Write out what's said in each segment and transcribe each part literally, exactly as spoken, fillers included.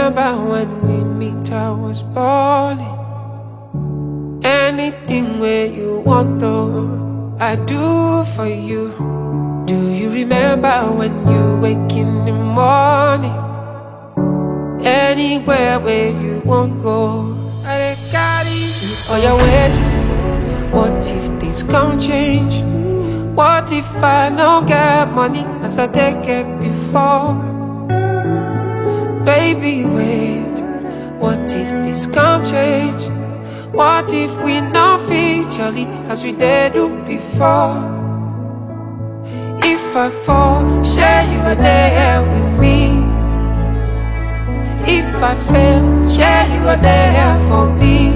remember when we meet, I was balling. Anything where you want, though, I do for you. Do you remember when you wake in the morning? Anywhere where you won't go, I carry you on your way. What if things can't change? What if I don't get money as I did get before? Baby, wait. What if this can't change? What if we not featurely as we did do before? If I fall, share you were there with me. If I fail, share you were there for me.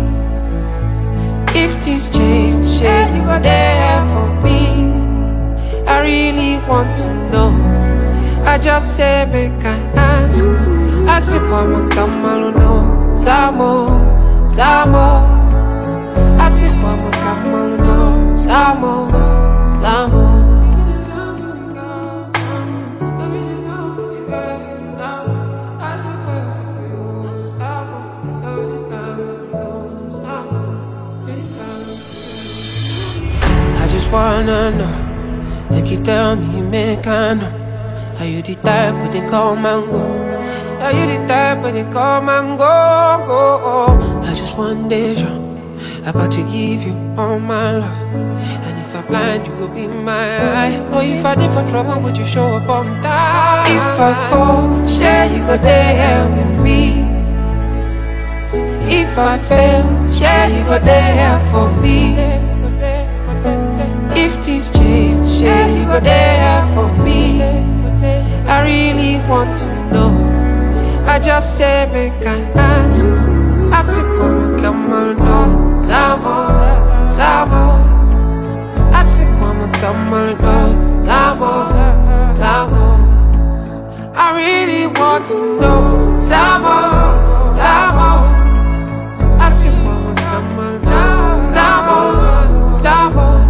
If things change, share you were there for me. I really want to know. I just say make I ask. I say mama come on no Samo, Samo. I say mama come on no Samo, Samo. I just wanna know, like you tell me, make I know. Are you the type where they come and go? Are you the type where they come and go, go? I just one day sure about to give you all my love. And if I'm blind, you will be my eye. Or if I did for trouble, would you show up on time? If I fall, share you go there with me. If I fail, share you go there for me. If things change, share you go there for me. I really want to know. I just say make I ask. I say mama come on no Samo, Samo. I say mama come on no Samo, Samo. I really want to know Samo, Samo. I say mama come on no Samo, Samo.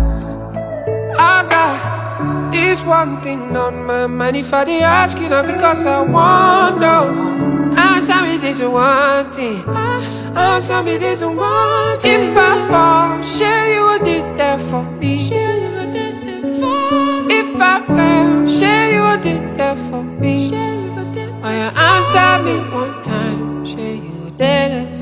I got this one thing on my mind. If I did ask you, not because I want no. Answer me this one thing. Answer me this one thing. If I fall, share you did that for me. If I fail, share you did that for me. Why you answer me one time, share you did it